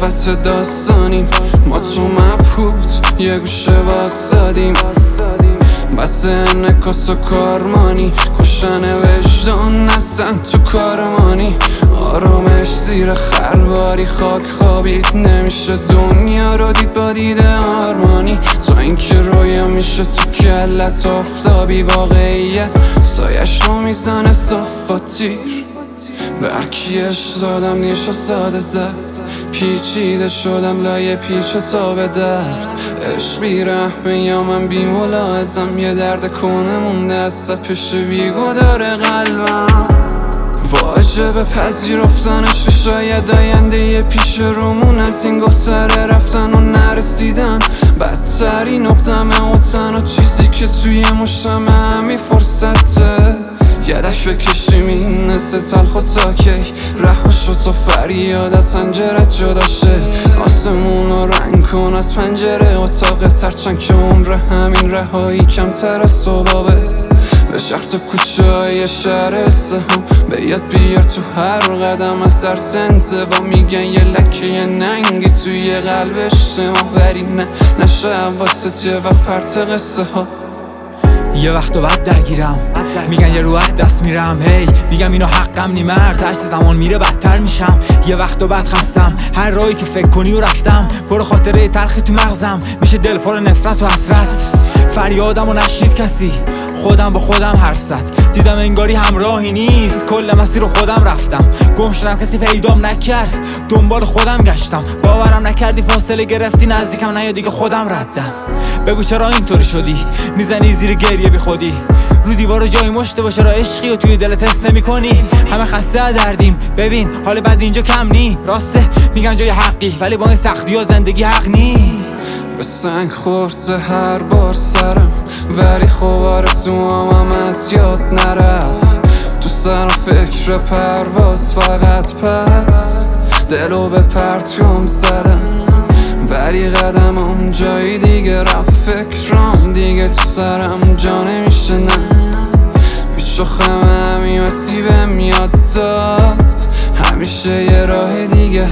صفت داستانیم، ما تو مبهوت یه گوشه واسادیم، بس انکاس و کارمانی، کشتن وجدان نزن تو کارمانی، آرامش زیر خرواری خاک خوابید، نمیشه دنیا رو دید با دید آرمانی، تا اینکه رویا میشه تو کلت آفتابی، واقعیت سایش رو میزنه صفاتیر، به هرکیش دادم نیشو ساده زد، پیچیده شدم لایه پیچ و تاب درد، عشق بی رحمه یا من بی ملاحظم، یه درد کنه مونده از پیش بیگو داره قلبم، واجب پذیرفتنش شاید آینده یه پیش رومون از این گفتره رفتن و نرسیدن، بدترین نقطمه و تنها چیزی که توی مشتم همین فرصته، یدک بکشیم این نسه تلخ و تاکی، رها شد تا فریاد از پنجرت جدا شه، آسمون رو رنگ کن از پنجره اتاقت، هرچند که عمر همین رهایی کمتر از صبابه، به شهر تو کوچه های شهر استهام، به یاد بیار تو هر قدم از ترس انزوا، میگن یه لکه یه ننگی توی قلب اجتماع، ولی نه نشه حواست یه وقت پرت قصه ها، یه وقت و بعد درگیرم، میگن یه روح دست میرم، هی میگم اینو حقم نی مرد، هرچی زمان میره بدتر میشم، یه وقت و بعد خستم، هر راهی که فکر کنی و رفتم، پر خاطره تلخی تو مغزم، میشه دل پر نفرت و حسرت، فریادم و نشنید کسی، خودم با خودم حرف زد، دیدم انگاری همراهی نیست، کل مسیر رو خودم رفتم، گم شدم کسی پیدام نکرد، دنبال خودم گشتم، باورم نکردی فاصله گرفتی نزدیکم نیا دیگه خودم ردم، بگو چرا اینطوری شدی، میزنی زیر گریه بی خودی، رو دیوار جای مشته باشه را عشقی و توی دلت حس نمی کنی، همه خسته دردیم، ببین حال بعد اینجا کم نی، راسته میگن جای حقی ولی با این سختی ها زندگی حق نی، به سنگ خورده هر بار سرم، ولی خوب آرزوام از یاد نرفت، تو سرم فکر پرواز فقط پس، دلو به پرتیوم زدم، ولی قدمم جایی دیگه رفت، فکرام دیگه تو سرم جا نمیشه، نه پیچ و خم همین مسیبم یاد داد، همیشه یه راه دیگه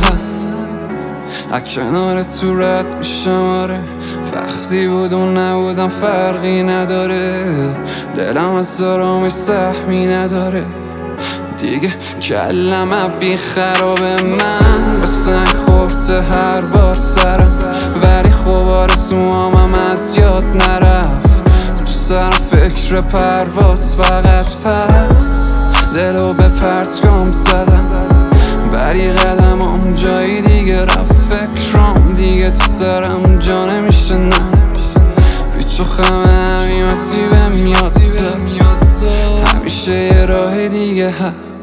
از کنار تو رد میشم، آره وقتی بود و نبودم فرقی نداره، دلم از آرامش سهمی نداره، دیگه کلم بی خرابه، من به سنگ خورده هر بار سرم، ولی خوب آرزوام از یاد نرفت، تو سرم فکر پرواز فقط پس، دلو به پرتگام زدم، ولی قدمم جایی دیگه رفت، فکرام دیگه تو سرم جا نمیشه، نه پیچ و خم همین مسیبم یاد داد، همیشه یه راه دیگه